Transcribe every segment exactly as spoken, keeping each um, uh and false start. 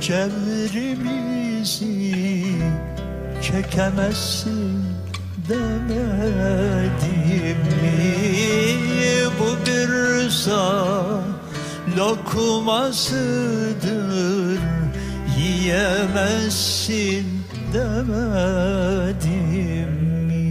cevrimizi çekemezsin demedim mi? Bu bir rıza lokmasıdır, yiyemezsin demedim mi?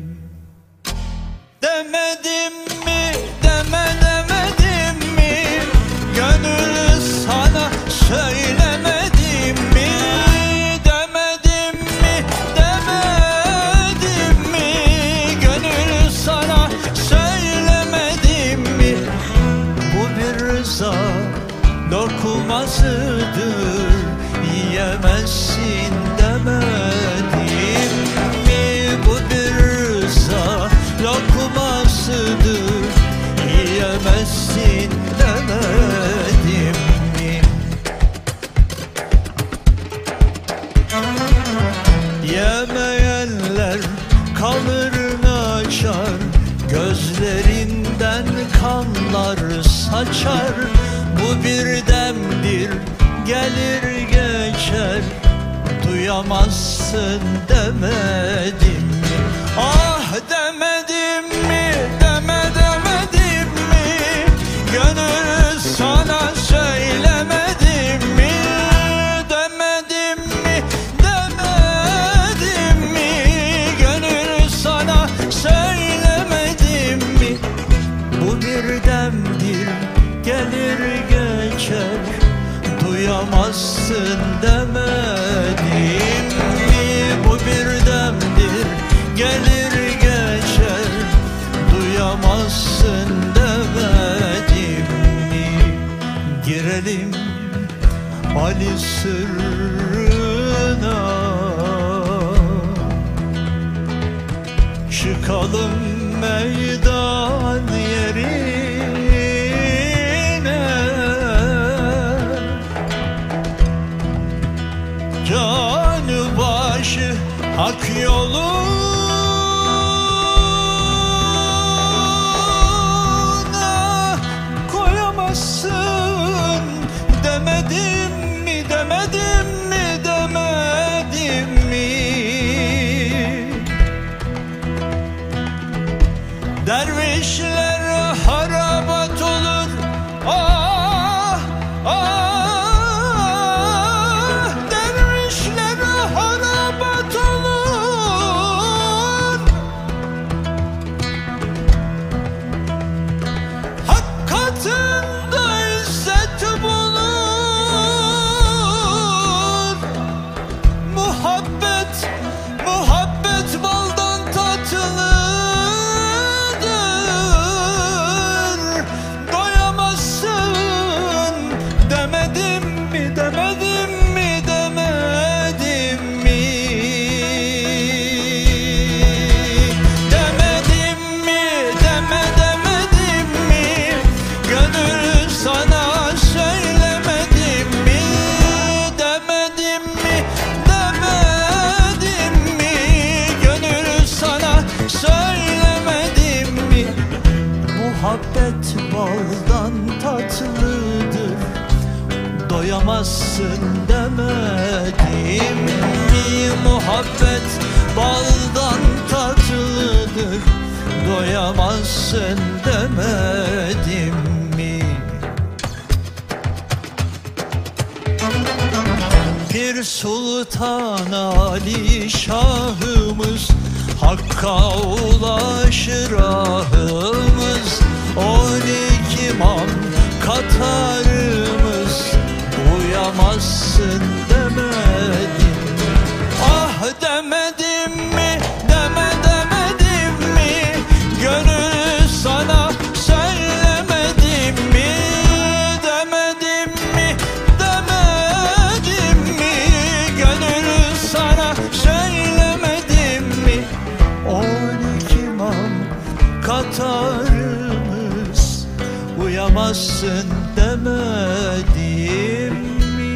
Demedim mi, deme demedim mi? Gönül sana söylemedim mi? Demedim mi, demedim mi? Gönül sana söylemedim mi? Bu bir rıza lokmasıdır, yiyemezsin demedim mi? Bu bir rıza lokmasıdır, yiyemezsin demedim mi? Yemeyenler kalır açar, gözlerinden kanlar saçar. Bu birdemdir, gelir geçer, duyamazsın demedim mi? Ah demedim mi, deme demedim mi? Gönül sana söylemedim mi? Demedim mi, demedim mi? Gönül sana söylemedim mi? Bu birdemdir, gelir geçer, duyamazsın demedim mi? Bu birdemdir, gelir geçer, duyamazsın demedim mi? Girelim Ali sırrına, çıkalım meydan yerine, canı başı hak yoluna koyamazsın demedim mi, demedim mi, demedim mi? Dervişler harabat olur, ah ah, dervişler harabat olur. Hak katında izzet bulur. Muhabbet, muhabbet baldan tatlı. Muhabbet baldan tatlıdır, doyamazsın demedim mi? Muhabbet baldan tatlıdır, doyamazsın demedim mi? Pir Sultan Ali Şahımız, Hakka ulaşır ahımız. On iki imam Katarımız, uyamazsın demedim mi? Ah demedim mi, deme demedim mi? Gönül sana söylemedim mi? Demedim mi, demedim mi? Gönül sana söylemedim mi? On iki imam Katarımız, uyamazsın demedim mi?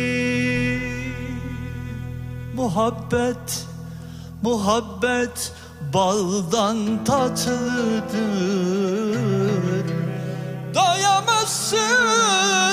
Muhabbet, muhabbet baldan tatlıdır, doyamazsın